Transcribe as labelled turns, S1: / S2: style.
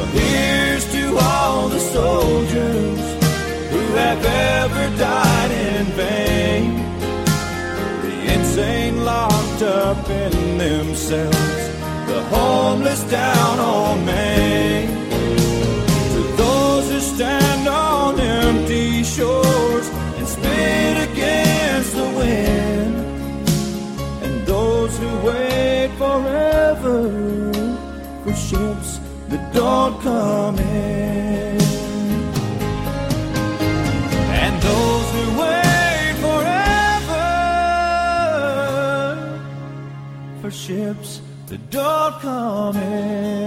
S1: Here's to all the soldiers who have ever died in vain, the insane locked up in themselves, the homeless down on Main. To those who stand on empty shores and spit against the wind, and those who wait forever for ships that don't come in, and those who wait forever for ships that don't come in.